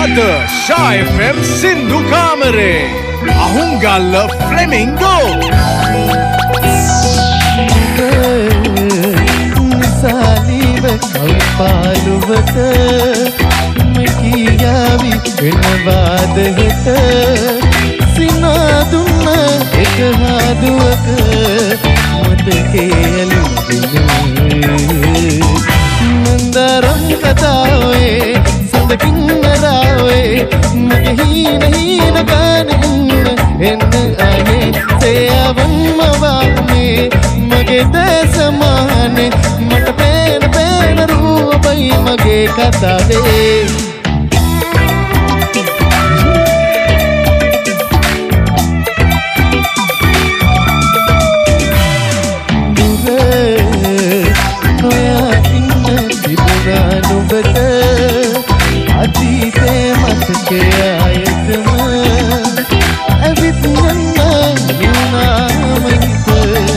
අද Sha FM සින්දු කාමරේ අහුන්ගල්ල ෆ්ලෙමින්ගෝ නිසාලිව කල්පාලුවත මකියාවි වෙනවාද හෙට සිනාදුන්න එක හාදුවක මතකේ මන්දරම් කතාවේ සඳකින් නරාවේ මගේ හීන ගානින්න එන්න අනේ සේවම්ම වාමේ මගේ දේශමානේ මට පේන රූපයි මගේ කතාවේ අතීතේ මතකේ ආයතම ඇවිත් යන්න නුනාමයිත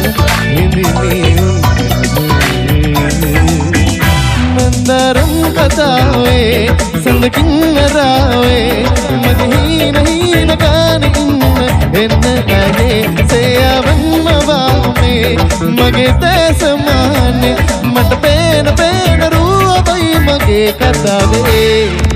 මන්දරම් කතාවේ සඳකින් නරාවේ මගේ හීන ගානින්න එන්න අනේ සේවම්ම වාමේ මගේ දේශමානේ මට පේන රූපයි මගේ කතාවේ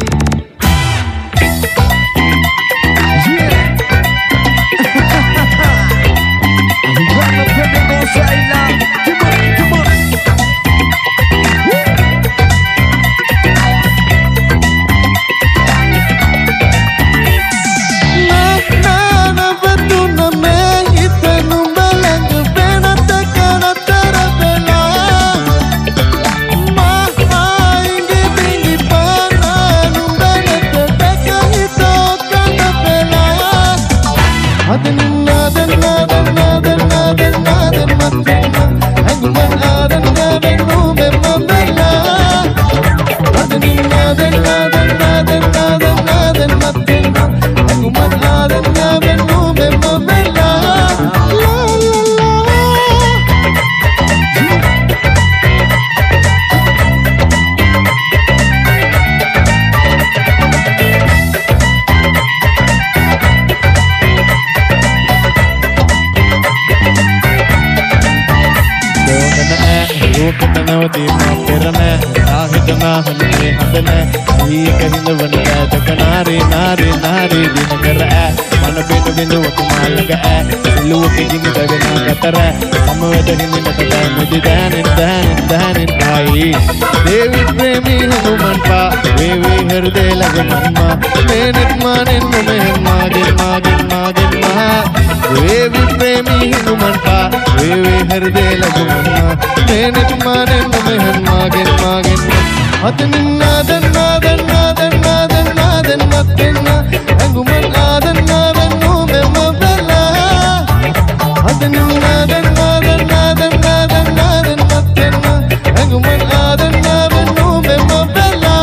देवी प्रेमी हनुमान पा वेवे हृदय लग मन्मा मेनत मानिन मेहन मागिन मागिन मागिन मा देवी प्रेमी हनुमान पा वेवे हृदय लग मन्मा मेनत मानिन मेहन मागिन मागिन अतनिन नादन नादन नादन नादन नादन मत्तेना अंगुमन नादन नादन नो मे मबला अतनिन नादन नादन नादन नादन नादन मत्तेना अंगुमन नादन नादन नो मे मबला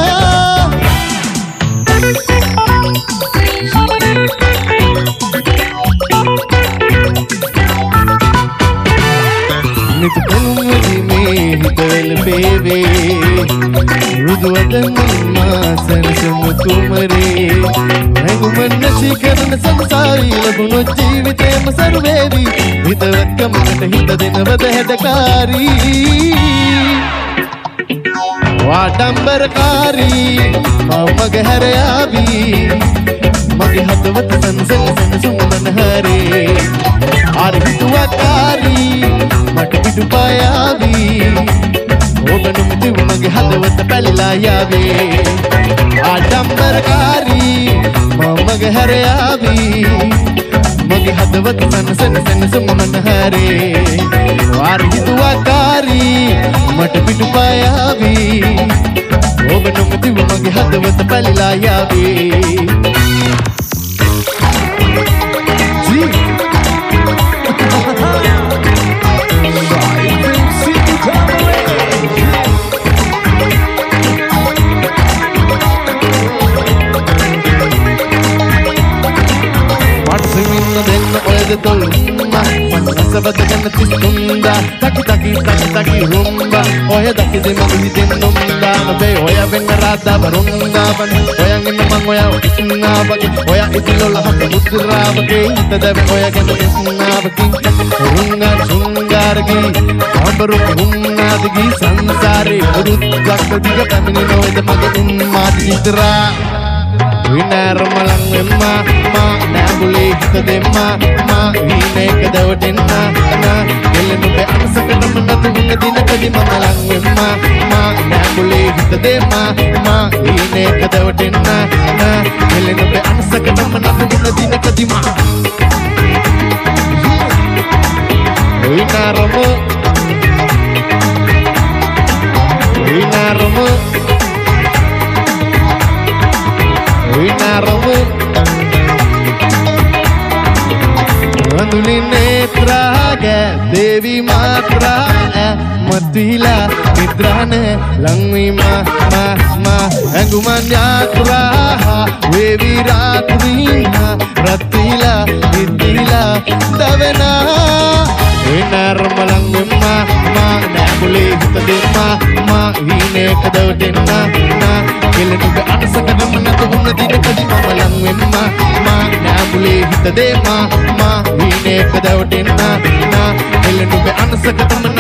नित कलुमदी में हितवेल पेवे रुदवदन मासन सुमुतुमरे अंगुमन नशिकरन संसारी लगुनो जीवितेम सर्वेवी हितवक्कमකට හිත දෙනවද හැදකාරී වාඩම්බරකාරී මගේ හැරයාවි මගේ හදවත සනසන සුමන හරේ ආරිතුවකාරී මට පිටුපායාවි ඔබ නොමැතිව මගේ හදවත පැලිලා යාවේ ආඩම්බරකාරී මගේ හැරයාවි මගේ හදවත සනසන සුමන හරේ ආරිතුවකාරී මට පිටුපායාවි ඔබ නොමැතිව මගේ හදවත පැලිලා යාවේ දෙන්න ඔයද තොල්ම මට රසවදගෙන තිස්තුන්දා තකි තකි තකි තකි රුම්බා ඔය දකිසි මම හිතෙන්නුම්දා නොබේ ඔය වෙන්න රාදා වරුන්දා බන ඔයගෙන මං ඔය ඉස්නා වගේ ඔය ඉතිලොල හක මුද්‍රා වගේ හිත දැව ඔය ගැන ඉස්නා වගේ රුංගා සුංගාරගේ අඹරු හුම්නාදගේ සංසාරේ පුරුද්දක් දිග පැමිණි නොවේද මගේ උන්මාද විතරා විනාරමලන් වෙම්මා මා නැඹුලේ හිත දෙම්මා මා වීනේක දවටෙන්නා නා දෙලෙනුබේ අනසකටම නතු උන දිනකදී මම ලන් වෙම්මා මා නැඹුලේ හිත දෙම්මා මා වීනේක දවටෙන්නා නා දෙලෙනුබේ අනසකටම නතු උන දිනකදී මා විනාරමු විනාරමු Winaramu Anduli netraga Devi matra Matila Nidrane Langwi ma Anguman yatra Wevi ratrina Ratila Nidila Davena Winaramu langwi ma Nambuli hitade ma Hine kadavdena Kelenuga anasakadam natu unna dinakadi mama lang wemma Nambuli hitade ma Hine kadavdena Kelenuga anasakadam